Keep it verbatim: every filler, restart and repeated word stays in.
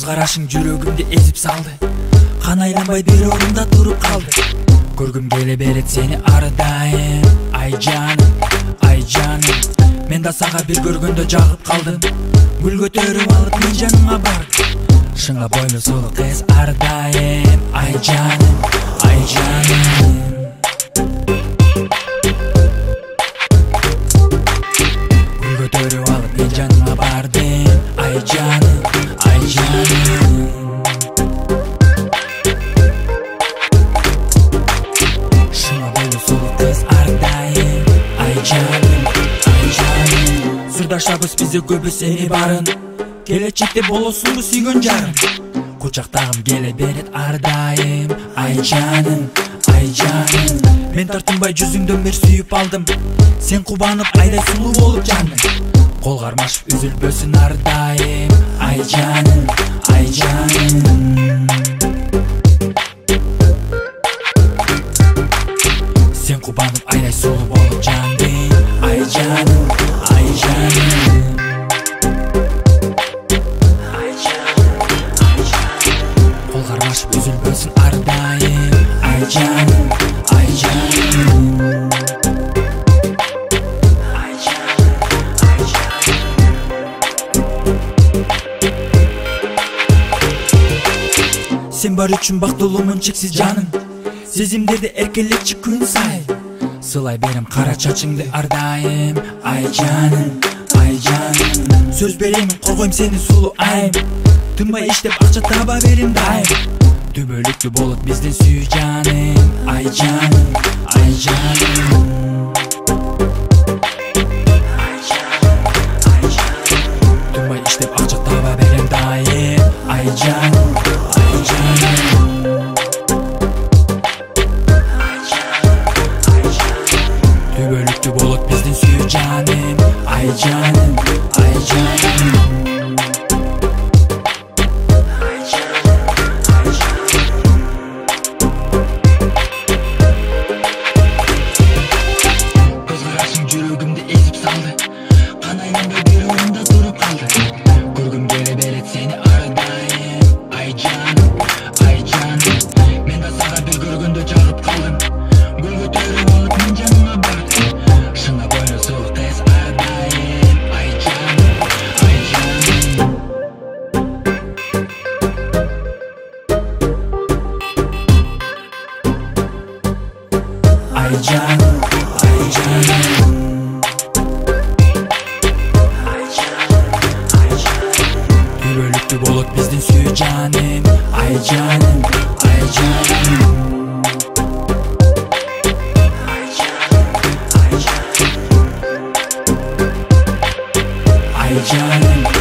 карашың жүрөгүмдү эзип салды. Кан айланбай бир орунда туруп калды. Көргүм келе берет сени ар дайым. Ай жаным, ай жаным, мен да сага бир көргөндө жагып калдым. Гүл көтөрүп алып мен жаныңа бардым. Шыңга бойлуу сулуу кыз ар дайым. Ай жаным, ай жаным. Гүл көтөрүп алып мен жаныңа бардым. Ай жаным, ай жаным. Шыңга бойлуу сулуу кыз ар дайым. Ай жаным, ай жаным. Сырдаштабыз бизде көбү сени барын. Келечекте болосуңбу сүйгөн жарым. Кучактагым келе берет ар дайым. Ай жаным, ай жаным. Мен тартынбай жүзүңдөн бир сүйүп алдым. Сен кубанып айдай сулуу болуп жандың. Кол кармашып үзүлбөсүн ар дайым. Ай жаным, ай жаным. Сен кубанып айдай сулуу болуп жандың. Ай жаным, ай жаным. Кол кармашып үзүлбөсүн ар дайым. Ай жаным, ай жаным. Ай жаным, ай жаным. Сен бар үчүн бактылуумун чексиз жаным. Сезимдерди эркелетчи күн сайын. Сылай берем кара чачыңды ар дайым. Ай жаным, ай жаным. Сөз береймин коргойм сени сулуу айым. Тынбай иштеп акча таба берем дайым. Түбөлүктүү болот биздин сүйүү жаным. Ай жаным, ай жаным. Тынбай иштеп акча таба берем дайым. Ай жаным, ай жаным. Түбөлүктүү болот биздин сүйүү жаным. Ай жаным, ай жаным. Жүрөгүмдү эзип салды. Кан айланбай бир орунда туруп калды. Көргүм келе берет сени ар дайым. Ай жаным, ай жаным. Мен да сага бир көргөндө жагып калдым. Гүл көтөрүп алып мен жаныңа бардым. Шыңга бойлуу сулуу кыз ар дайым. Ай жаным, ай жаным. Ай жаным, ай жаным. Түбөлүктүү болот биздин сүйүү жаным. Ай жаным, ай жаным. Ай жаным, ай жаным.